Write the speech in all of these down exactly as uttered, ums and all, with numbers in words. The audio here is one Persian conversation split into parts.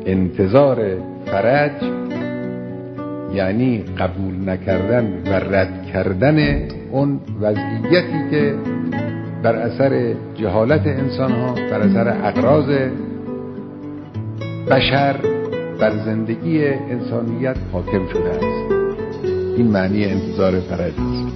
انتظار فرج یعنی قبول نکردن و رد کردن اون وضعیتی که بر اثر جهالت انسان ها، بر اثر اغراض بشر بر زندگی انسانیت حاکم شده است. این معنی انتظار فرج است.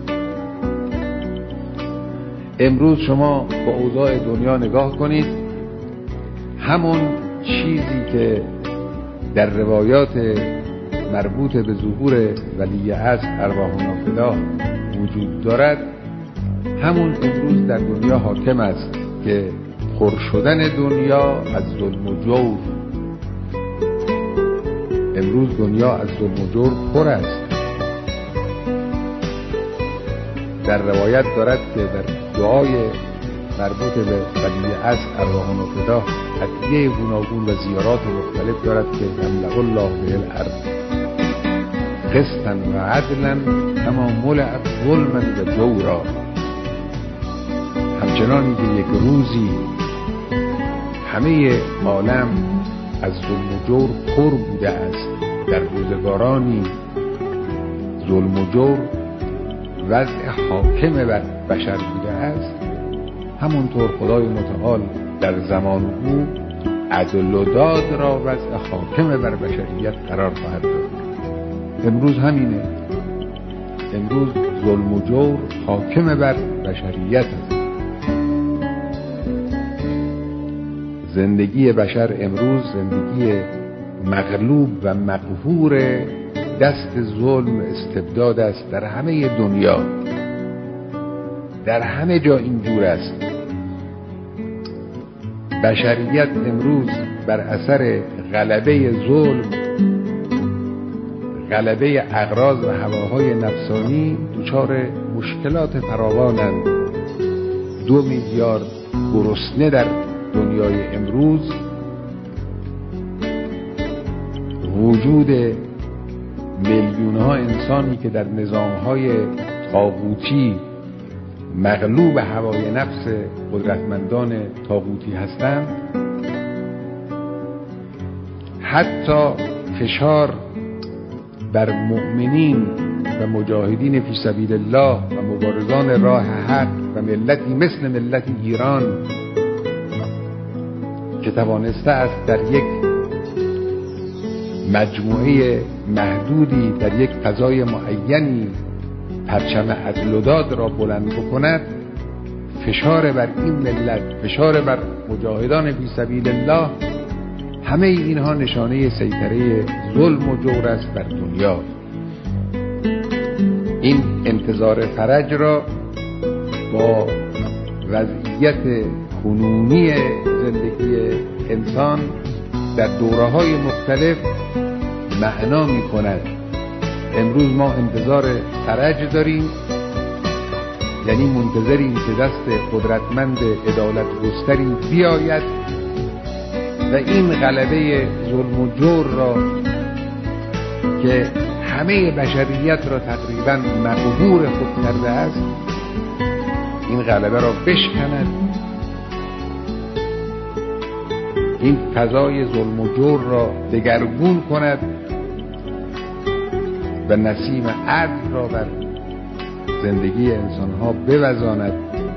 امروز شما با اوضاع دنیا نگاه کنید، همون چیزی که در روایات مربوط به ظهور ولی عصر ارواحنا فداه وجود دارد، همون امروز در دنیا حاکم است که پر شدن دنیا از ظلم و جور. امروز دنیا از ظلم و جور پر است. در روایت دارد که در دعای مربوط به ولی عصر ارواحنا فداه ادعیه گوناگون و زیارات مختلف دارد که یملأ الله به الارض قسطا و عدلا کما ملئت ظلما و جورا. همچنانی که یک روزی همه عالم از ظلم و جور پر بوده است، در روزگارانی ظلم و جور وضع حاکم بر بشر بوده است، همونطور خدای متعال در زمان او عدل و داد را وضع حاکم بر بشریت قرار خواهد داد. امروز همینه. امروز ظلم و جور حاکم بر بشریت است. زندگی بشر امروز زندگی مغلوب و مقهور دست ظلم و استبداد است. در همه دنیا، در همه جا اینجور است. بشریت امروز بر اثر غلبه ظلم، غلبه اغراض و هواهای نفسانی دچار مشکلات فراوانند. دو میلیارد گرسنه در دنیای امروز، وجود میلیون ها انسانی که در نظام های طاغوتی مغلوب هوای نفس قدرتمندان طاغوتی هستند، حتی فشار بر مؤمنین و مجاهدین فی سبیل الله و مبارزان راه حق و ملتی مثل ملت ایران که توانسته است در یک مجموعه محدودی، در یک فضای معینی پرچم عدل و داد را بلند بکند، فشار بر این ملت، فشار بر مجاهدان فی سبیل الله، همه اینها نشانه سیطره ظلم و جور است بر دنیا. این انتظار فرج را با وضعیت کنونی زندگی انسان در دوره‌های مختلف معنا می‌کند. امروز ما انتظار فرج داریم، یعنی منتظریم که دست قدرتمند عدالت گستری بیاید و این غلبه ظلم و جور را که همه بشریت را تقریبا مقهور خود کرده است، این غلبه را بشکند، این فضای ظلم و جور را دگرگون کند و نسیم عدل را بر زندگی انسانها بوزاند،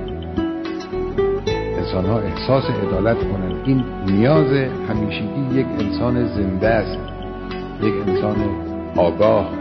انسانها احساس عدالت کنند. این نیاز همیشگی یک انسان زنده است، یک انسان آگاه.